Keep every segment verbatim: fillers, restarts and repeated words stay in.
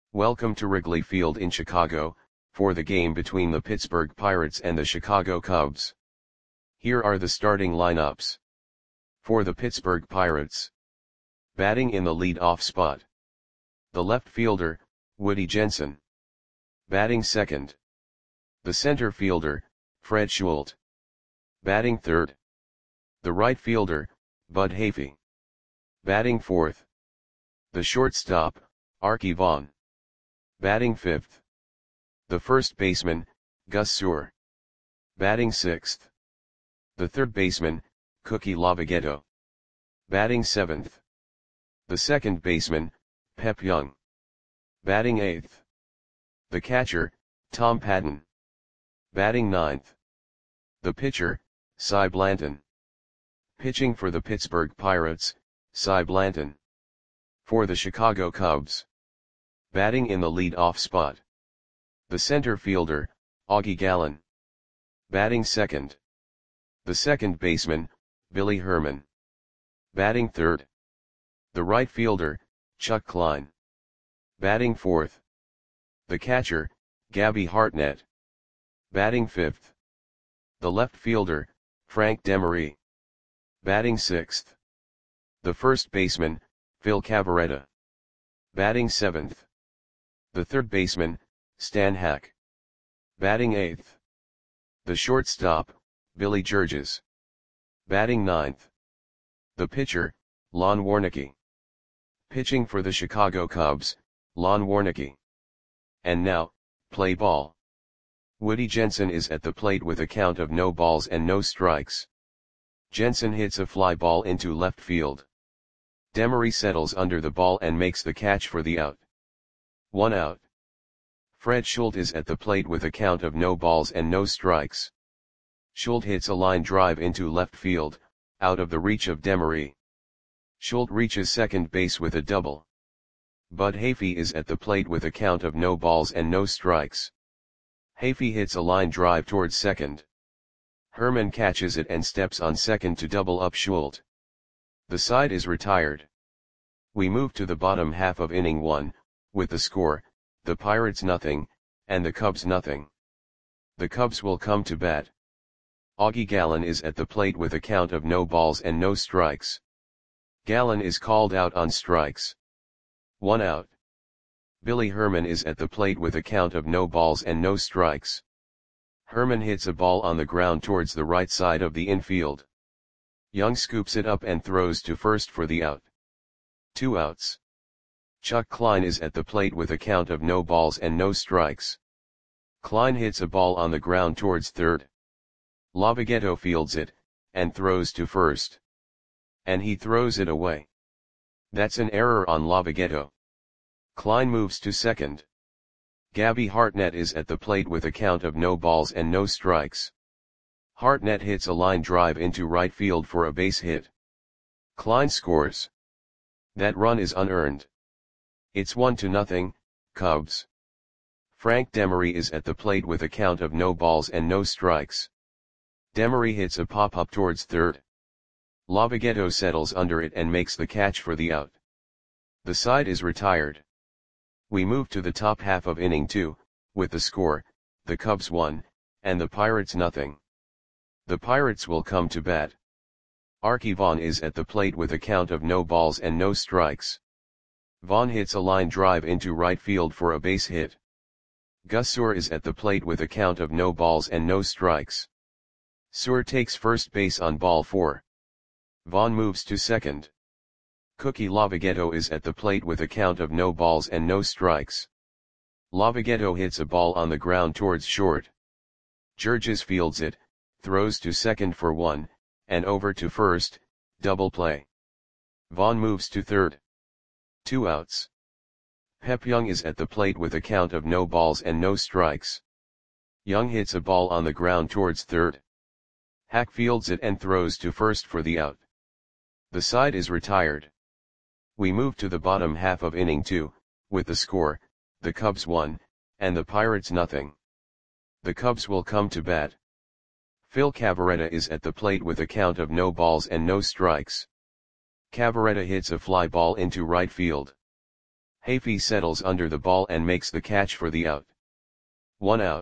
Welcome to Wrigley Field in Chicago, for the game between the Pittsburgh Pirates and the Chicago Cubs. Here are the starting lineups. For the Pittsburgh Pirates. Batting in the lead-off spot. The left fielder, Woody Jensen. Batting second. The center fielder, Fred Schulte. Batting third. The right fielder, Bud Hafey. Batting fourth. The shortstop, Arky Vaughan. Batting fifth. The first baseman, Gus Sewell. Batting sixth. The third baseman, Cookie Lavagetto. Batting seventh. The second baseman, Pep Young. Batting eighth. The catcher, Tom Patton. Batting ninth. The pitcher, Cy Blanton. Pitching for the Pittsburgh Pirates, Cy Blanton. For the Chicago Cubs. Batting in the lead-off spot. The center fielder, Augie Gallen. Batting second. The second baseman, Billy Herman. Batting third. The right fielder, Chuck Klein. Batting fourth. The catcher, Gabby Hartnett. Batting fifth. The left fielder, Frank Demery. Batting sixth. The first baseman, Phil Cavarretta. Batting seventh. The third baseman, Stan Hack. Batting eighth. The shortstop, Billy Georges. Batting ninth. The pitcher, Lon Warnecke. Pitching for the Chicago Cubs, Lon Warnecke. And now, play ball. Woody Jensen is at the plate with a count of no balls and no strikes. Jensen hits a fly ball into left field. Demery settles under the ball and makes the catch for the out. One out. Fred Schulte is at the plate with a count of no balls and no strikes. Schulte hits a line drive into left field, out of the reach of Demery. Schulte reaches second base with a double. Bud Hafey is at the plate with a count of no balls and no strikes. Hafey hits a line drive towards second. Herman catches it and steps on second to double up Schulte. The side is retired. We move to the bottom half of inning one, with the score, the Pirates nothing, and the Cubs nothing. The Cubs will come to bat. Augie Gallen is at the plate with a count of no balls and no strikes. Gallen is called out on strikes. One out. Billy Herman is at the plate with a count of no balls and no strikes. Herman hits a ball on the ground towards the right side of the infield. Young scoops it up and throws to first for the out. Two outs. Chuck Klein is at the plate with a count of no balls and no strikes. Klein hits a ball on the ground towards third. Lavagetto fields it, and throws to first. And he throws it away. That's an error on Lavagetto. Klein moves to second. Gabby Hartnett is at the plate with a count of no balls and no strikes. Hartnett hits a line drive into right field for a base hit. Klein scores. That run is unearned. It's one to nothing, Cubs. Frank Demery is at the plate with a count of no balls and no strikes. Demery hits a pop-up towards third. Lavagetto settles under it and makes the catch for the out. The side is retired. We move to the top half of inning two, with the score, the Cubs one, and the Pirates nothing. The Pirates will come to bat. Arky Vaughan is at the plate with a count of no balls and no strikes. Vaughan hits a line drive into right field for a base hit. Gus Sewell is at the plate with a count of no balls and no strikes. Sewell takes first base on ball four. Vaughan moves to second. Cookie Lavagetto is at the plate with a count of no balls and no strikes. Lavagetto hits a ball on the ground towards short. Georges fields it, throws to second for one, and over to first, double play. Vaughan moves to third. Two outs. Pep Young is at the plate with a count of no balls and no strikes. Young hits a ball on the ground towards third. Hack fields it and throws to first for the out. The side is retired. We move to the bottom half of inning two, with the score, the Cubs one, and the Pirates nothing. The Cubs will come to bat. Phil Cavarretta is at the plate with a count of no balls and no strikes. Cavarretta hits a fly ball into right field. Hafey settles under the ball and makes the catch for the out. One out.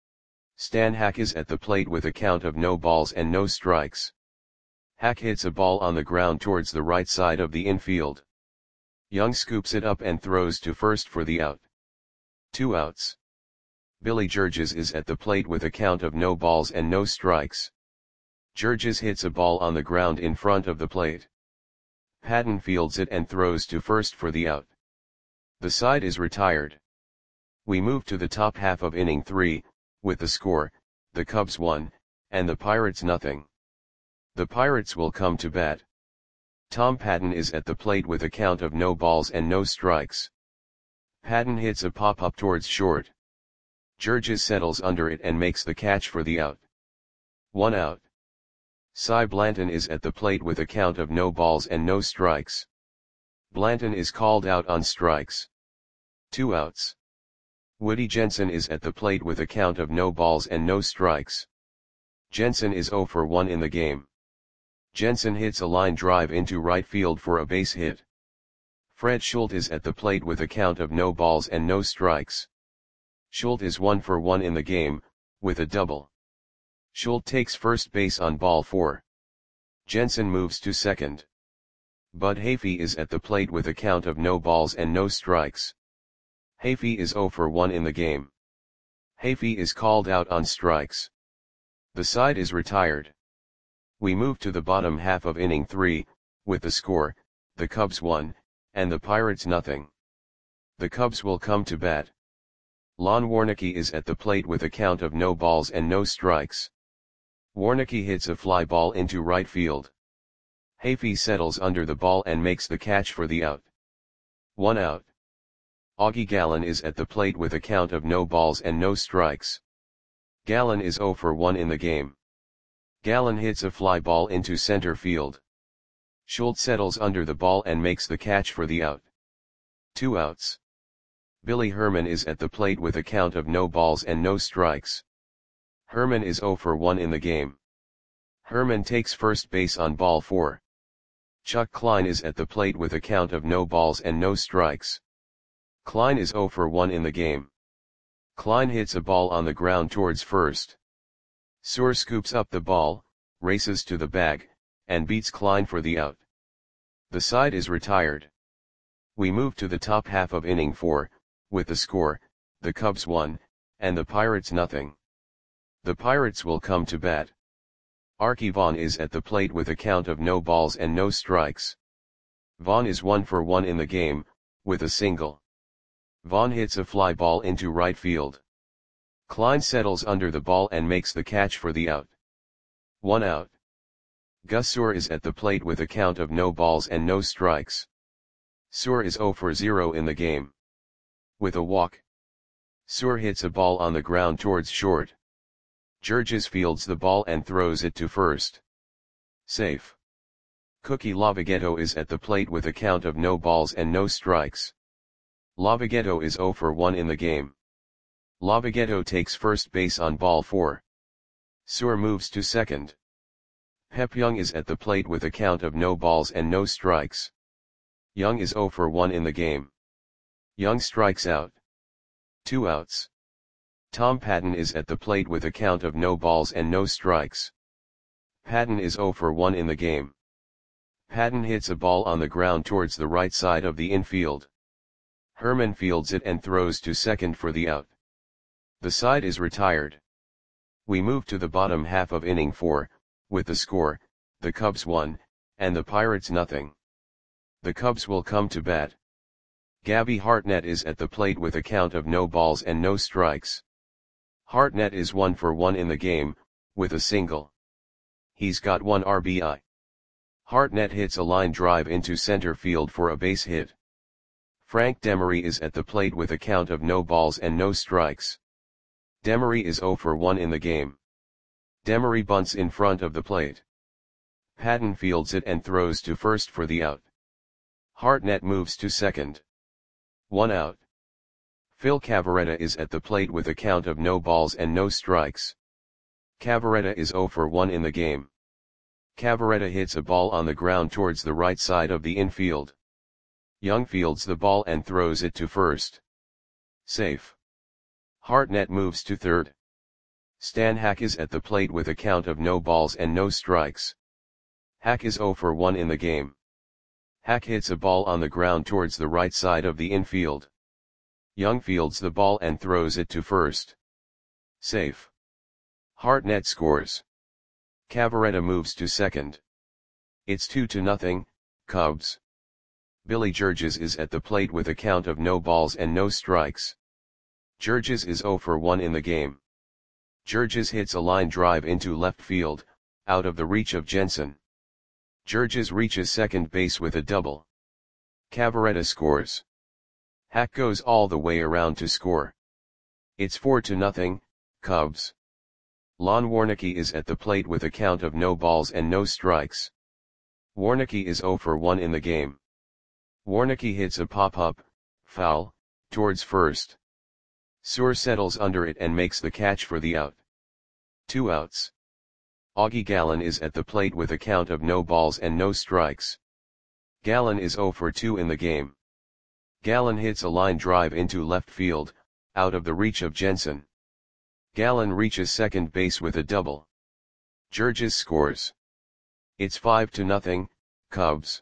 Stan Hack is at the plate with a count of no balls and no strikes. Hack hits a ball on the ground towards the right side of the infield. Young scoops it up and throws to first for the out. Two outs. Billy Georges is at the plate with a count of no balls and no strikes. Georges hits a ball on the ground in front of the plate. Patton fields it and throws to first for the out. The side is retired. We move to the top half of inning three, with the score, the Cubs one, and the Pirates nothing. The Pirates will come to bat. Tom Patton is at the plate with a count of no balls and no strikes. Patton hits a pop-up towards short. Georges settles under it and makes the catch for the out. One out. Cy Blanton is at the plate with a count of no balls and no strikes. Blanton is called out on strikes. Two outs. Woody Jensen is at the plate with a count of no balls and no strikes. Jensen is oh for one in the game. Jensen hits a line drive into right field for a base hit. Fred Schultz is at the plate with a count of no balls and no strikes. Schultz is one for one in the game, with a double. Schultz takes first base on ball four. Jensen moves to second. Bud Hafey is at the plate with a count of no balls and no strikes. Hafey is oh for one in the game. Hafey is called out on strikes. The side is retired. We move to the bottom half of inning three, with the score, the Cubs one, and the Pirates nothing. The Cubs will come to bat. Lon Warnecke is at the plate with a count of no balls and no strikes. Warnecke hits a fly ball into right field. Hafey settles under the ball and makes the catch for the out. One out. Augie Gallen is at the plate with a count of no balls and no strikes. Gallen is oh for one in the game. Gallen hits a fly ball into center field. Schultz settles under the ball and makes the catch for the out. Two outs. Billy Herman is at the plate with a count of no balls and no strikes. Herman is oh for one in the game. Herman takes first base on ball four. Chuck Klein is at the plate with a count of no balls and no strikes. Klein is oh for one in the game. Klein hits a ball on the ground towards first. Suhr scoops up the ball, races to the bag, and beats Klein for the out. The side is retired. We move to the top half of inning four, with the score, the Cubs one, and the Pirates nothing. The Pirates will come to bat. Archie Vaughn is at the plate with a count of no balls and no strikes. Vaughn is one for one in the game, with a single. Vaughn hits a fly ball into right field. Klein settles under the ball and makes the catch for the out. One out. Gus Suhr is at the plate with a count of no balls and no strikes. Suhr is oh for zero in the game. With a walk. Suhr hits a ball on the ground towards short. Georges fields the ball and throws it to first. Safe. Cookie Lavagetto is at the plate with a count of no balls and no strikes. Lavagetto is oh for one in the game. Lavagetto takes first base on ball four. Suhr moves to second. Pep Young is at the plate with a count of no balls and no strikes. Young is oh for one in the game. Young strikes out. Two outs. Tom Patton is at the plate with a count of no balls and no strikes. Patton is oh for one in the game. Patton hits a ball on the ground towards the right side of the infield. Herman fields it and throws to second for the out. The side is retired. We move to the bottom half of inning four, with the score, the Cubs one, and the Pirates nothing. The Cubs will come to bat. Gabby Hartnett is at the plate with a count of no balls and no strikes. Hartnett is one for one in the game, with a single. He's got one R B I. Hartnett hits a line drive into center field for a base hit. Frank Demery is at the plate with a count of no balls and no strikes. Demery is oh for one in the game. Demery bunts in front of the plate. Patton fields it and throws to first for the out. Hartnett moves to second. One out. Phil Cavarretta is at the plate with a count of no balls and no strikes. Cavarretta is oh for one in the game. Cavarretta hits a ball on the ground towards the right side of the infield. Young fields the ball and throws it to first. Safe. Hartnett moves to third. Stan Hack is at the plate with a count of no balls and no strikes. Hack is zero for one in the game. Hack hits a ball on the ground towards the right side of the infield. Young fields the ball and throws it to first. Safe. Hartnett scores. Cavaretta moves to second. It's two to nothing, Cubs. Billy Georges is at the plate with a count of no balls and no strikes. Georges is zero for one in the game. Georges hits a line drive into left field, out of the reach of Jensen. Georges reaches second base with a double. Cavaretta scores. Hack goes all the way around to score. It's four to nothing, Cubs. Lon Warnecke is at the plate with a count of no balls and no strikes. Warnecke is zero for one in the game. Warnecke hits a pop-up, foul, towards first. Suhr settles under it and makes the catch for the out. Two outs. Augie Gallen is at the plate with a count of no balls and no strikes. Gallen is zero for two in the game. Gallen hits a line drive into left field, out of the reach of Jensen. Gallen reaches second base with a double. Georges scores. It's five to nothing, Cubs.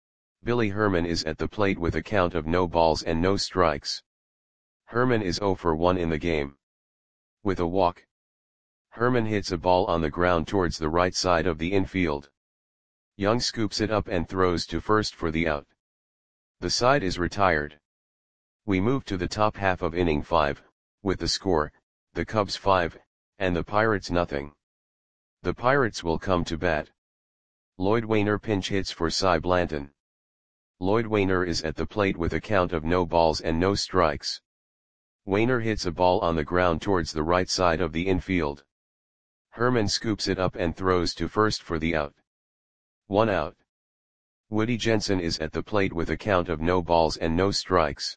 Billy Herman is at the plate with a count of no balls and no strikes. Herman is zero for one in the game. With a walk. Herman hits a ball on the ground towards the right side of the infield. Young scoops it up and throws to first for the out. The side is retired. We move to the top half of inning five, with the score, the Cubs five, and the Pirates nothing. The Pirates will come to bat. Lloyd Wainer pinch hits for Cy Blanton. Lloyd Wainer is at the plate with a count of no balls and no strikes. Wainer hits a ball on the ground towards the right side of the infield. Herman scoops it up and throws to first for the out. One out. Woody Jensen is at the plate with a count of no balls and no strikes.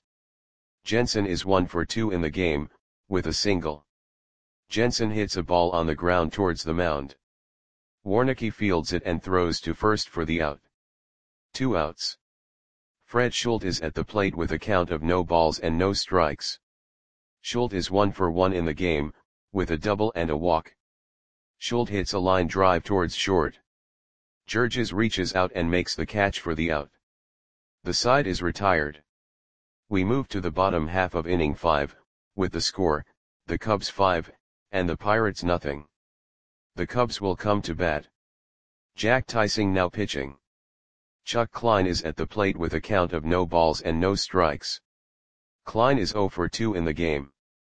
Jensen is one for two in the game, with a single. Jensen hits a ball on the ground towards the mound. Warnecke fields it and throws to first for the out. Two outs. Fred Schultz is at the plate with a count of no balls and no strikes. Schultz is one for one in the game, with a double and a walk. Schultz hits a line drive towards short. Georges reaches out and makes the catch for the out. The side is retired. We move to the bottom half of inning five, with the score, the Cubs five, and the Pirates nothing. The Cubs will come to bat. Jack Teising now pitching. Chuck Klein is at the plate with a count of no balls and no strikes. Klein is zero for two in the game.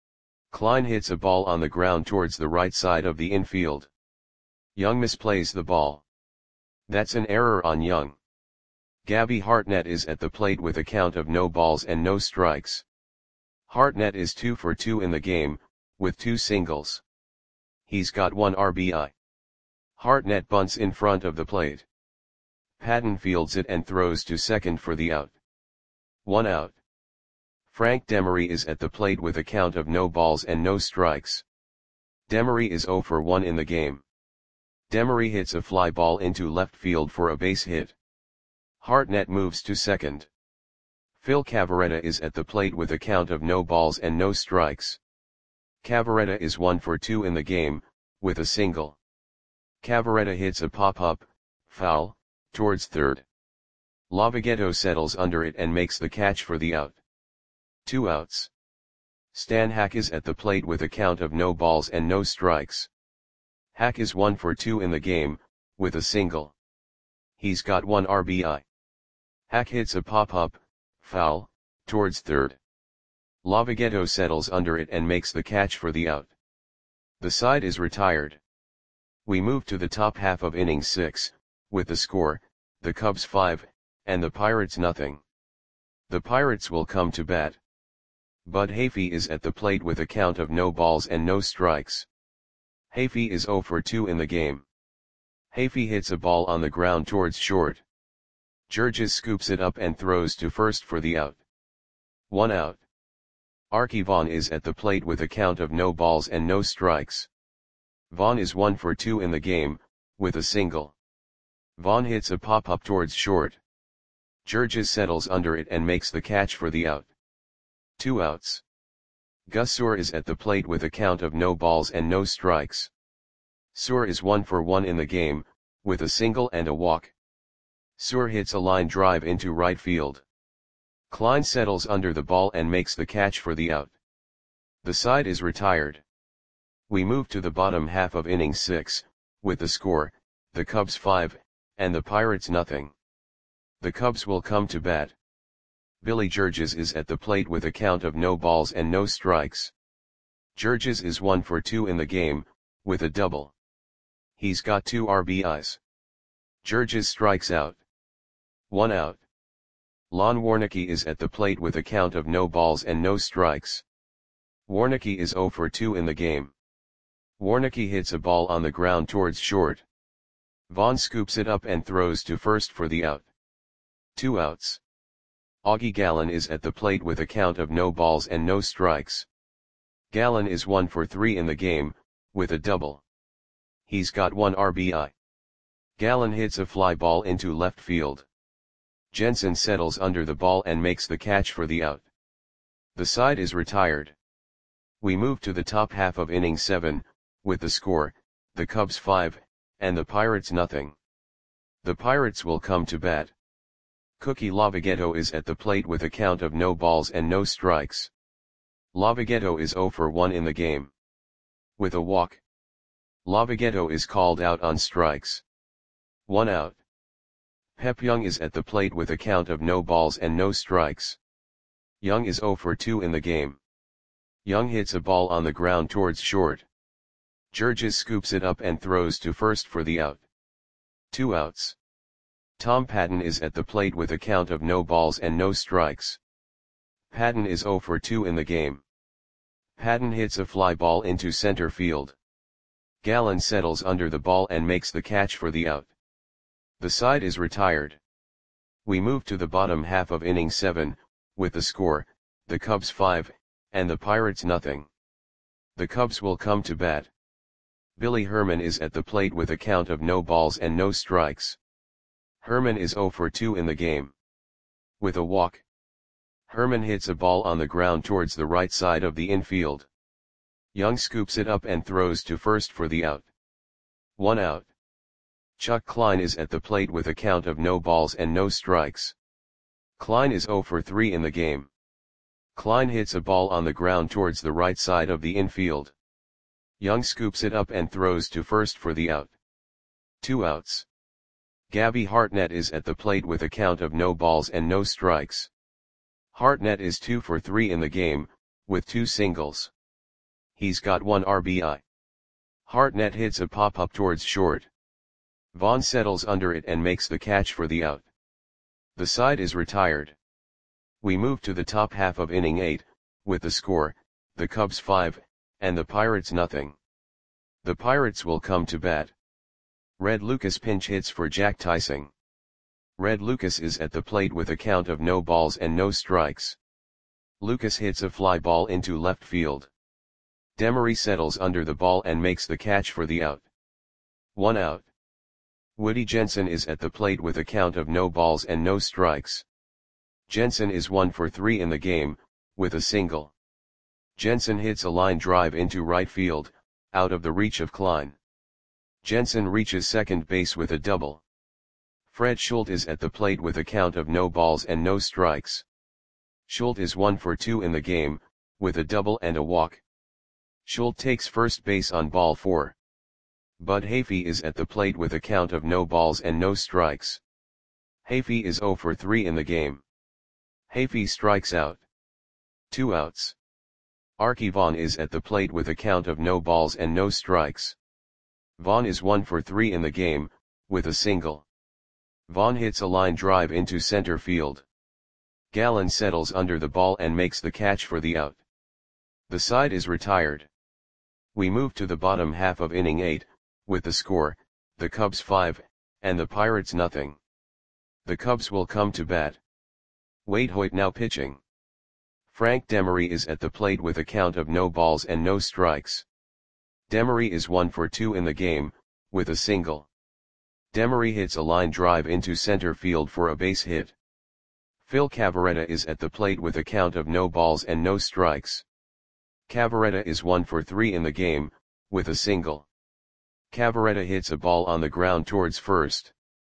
Klein hits a ball on the ground towards the right side of the infield. Young misplays the ball. That's an error on Young. Gabby Hartnett is at the plate with a count of no balls and no strikes. Hartnett is two for two in the game, with two singles. He's got one R B I. Hartnett bunts in front of the plate. Patton fields it and throws to second for the out. One out. Frank Demery is at the plate with a count of no balls and no strikes. Demery is zero for one in the game. Demery hits a fly ball into left field for a base hit. Hartnett moves to second. Phil Cavaretta is at the plate with a count of no balls and no strikes. Cavaretta is one for two in the game, with a single. Cavaretta hits a pop-up, foul, towards third. Lavogetto settles under it and makes the catch for the out. Two outs. Stan Hack is at the plate with a count of no balls and no strikes. Hack is one for two in the game, with a single. He's got one R B I. Hack hits a pop-up, foul, towards third. Lavogetto settles under it and makes the catch for the out. The side is retired. We move to the top half of inning six, with the score, the Cubs five, and the Pirates nothing. The Pirates will come to bat. Bud Hafey is at the plate with a count of no balls and no strikes. Hafey is zero for two in the game. Hafey hits a ball on the ground towards short. Georges scoops it up and throws to first for the out. One out. Arky Vaughan is at the plate with a count of no balls and no strikes. Vaughan is one for two in the game, with a single. Vaughan hits a pop-up towards short. Georges settles under it and makes the catch for the out. Two outs. Gus Suhr is at the plate with a count of no balls and no strikes. Suhr is one for one in the game, with a single and a walk. Suhr hits a line drive into right field. Klein settles under the ball and makes the catch for the out. The side is retired. We move to the bottom half of inning six, with the score, the Cubs five, and the Pirates nothing. The Cubs will come to bat. Billy Georges is at the plate with a count of no balls and no strikes. Georges is one for two in the game, with a double. He's got two R B Is. Georges strikes out. One out. Lon Warnecke is at the plate with a count of no balls and no strikes. Warnecke is zero for two in the game. Warnecke hits a ball on the ground towards short. Vaughn scoops it up and throws to first for the out. Two outs. Augie Gallen is at the plate with a count of no balls and no strikes. Gallen is one for three in the game, with a double. He's got one R B I. Gallen hits a fly ball into left field. Jensen settles under the ball and makes the catch for the out. The side is retired. We move to the top half of inning seven, with the score, the Cubs five, and the Pirates nothing. The Pirates will come to bat. Cookie Lavagetto is at the plate with a count of no balls and no strikes. Lavagetto is zero for one in the game. With a walk. Lavagetto is called out on strikes. One out. Pep Young is at the plate with a count of no balls and no strikes. Young is zero for two in the game. Young hits a ball on the ground towards short. Georges scoops it up and throws to first for the out. Two outs. Tom Patton is at the plate with a count of no balls and no strikes. Patton is zero for two in the game. Patton hits a fly ball into center field. Gallen settles under the ball and makes the catch for the out. The side is retired. We move to the bottom half of inning seven, with the score, the Cubs five, and the Pirates nothing. The Cubs will come to bat. Billy Herman is at the plate with a count of no balls and no strikes. Herman is zero for two in the game. With a walk. Herman hits a ball on the ground towards the right side of the infield. Young scoops it up and throws to first for the out. One out. Chuck Klein is at the plate with a count of no balls and no strikes. Klein is zero for three in the game. Klein hits a ball on the ground towards the right side of the infield. Young scoops it up and throws to first for the out. Two outs. Gabby Hartnett is at the plate with a count of no balls and no strikes. Hartnett is two for three in the game, with two singles. He's got one R B I. Hartnett hits a pop-up towards short. Vaughn settles under it and makes the catch for the out. The side is retired. We move to the top half of inning eight, with the score, the Cubs five, and the Pirates nothing. The Pirates will come to bat. Red Lucas pinch hits for Jack Tyson. Red Lucas is at the plate with a count of no balls and no strikes. Lucas hits a fly ball into left field. Demery settles under the ball and makes the catch for the out. One out. Woody Jensen is at the plate with a count of no balls and no strikes. Jensen is one for three in the game, with a single. Jensen hits a line drive into right field, out of the reach of Klein. Jensen reaches second base with a double. Fred Schultz is at the plate with a count of no balls and no strikes. Schultz is one for two in the game, with a double and a walk. Schultz takes first base on ball four. Bud Hafey is at the plate with a count of no balls and no strikes. Hafey is zero for three in the game. Hafey strikes out. Two outs. Arky Vaughan is at the plate with a count of no balls and no strikes. Vaughan is one for three in the game, with a single. Vaughan hits a line drive into center field. Gallen settles under the ball and makes the catch for the out. The side is retired. We move to the bottom half of inning eight, with the score, the Cubs five, and the Pirates nothing. The Cubs will come to bat. Wade Hoyt now pitching. Frank Demery is at the plate with a count of no balls and no strikes. Demery is one for two in the game, with a single. Demery hits a line drive into center field for a base hit. Phil Cavarretta is at the plate with a count of no balls and no strikes. Cavarretta is one for three in the game, with a single. Cavarretta hits a ball on the ground towards first.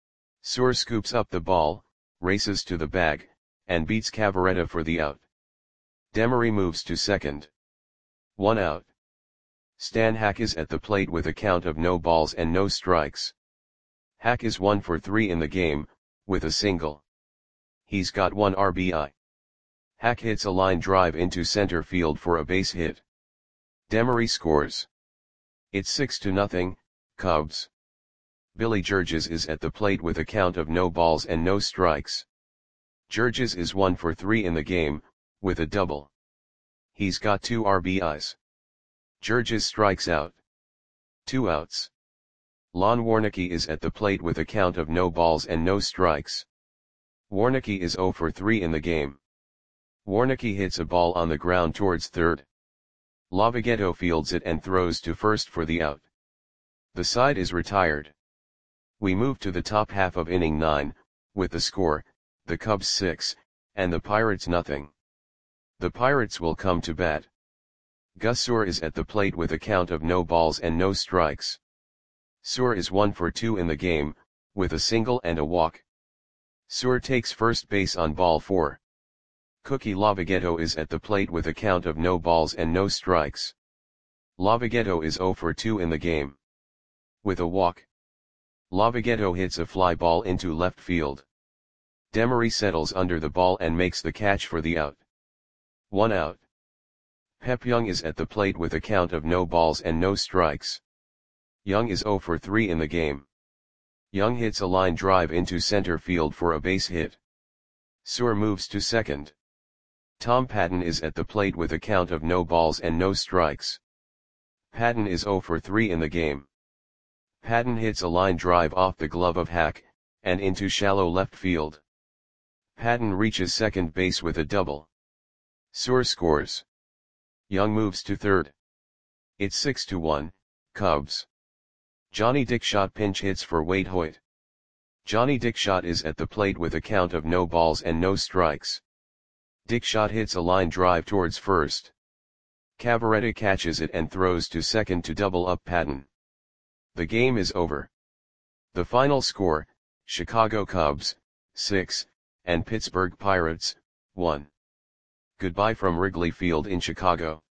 Suhr scoops up the ball, races to the bag, and beats Cavarretta for the out. Demery moves to second. One out. Stan Hack is at the plate with a count of no balls and no strikes. Hack is one for three in the game, with a single. He's got one R B I. Hack hits a line drive into center field for a base hit. Demery scores. It's six to nothing, Cubs. Billy Georges is at the plate with a count of no balls and no strikes. Georges is one for three in the game, with a double. He's got two R B Is. Georges strikes out. Two outs. Lon Warnecke is at the plate with a count of no balls and no strikes. Warnecke is zero for three in the game. Warnecke hits a ball on the ground towards third. Lavogetto fields it and throws to first for the out. The side is retired. We move to the top half of inning nine, with the score, the Cubs six, and the Pirates nothing. The Pirates will come to bat. Gus Suhr is at the plate with a count of no balls and no strikes. Suhr is one for two in the game, with a single and a walk. Suhr takes first base on ball four. Cookie Lavogetto is at the plate with a count of no balls and no strikes. Lavogetto is zero for two in the game. With a walk. Lavogetto hits a fly ball into left field. Demery settles under the ball and makes the catch for the out. One out. Pep Young is at the plate with a count of no balls and no strikes. Young is zero for three in the game. Young hits a line drive into center field for a base hit. Suhr moves to second. Tom Patton is at the plate with a count of no balls and no strikes. Patton is zero for three in the game. Patton hits a line drive off the glove of Hack, and into shallow left field. Patton reaches second base with a double. Suhr scores. Young moves to third. It's six to one, Cubs. Johnny Dickshot pinch hits for Wade Hoyt. Johnny Dickshot is at the plate with a count of no balls and no strikes. Dickshot hits a line drive towards first. Cavarretta catches it and throws to second to double up Patton. The game is over. The final score, Chicago Cubs, six, and Pittsburgh Pirates, one. Goodbye from Wrigley Field in Chicago.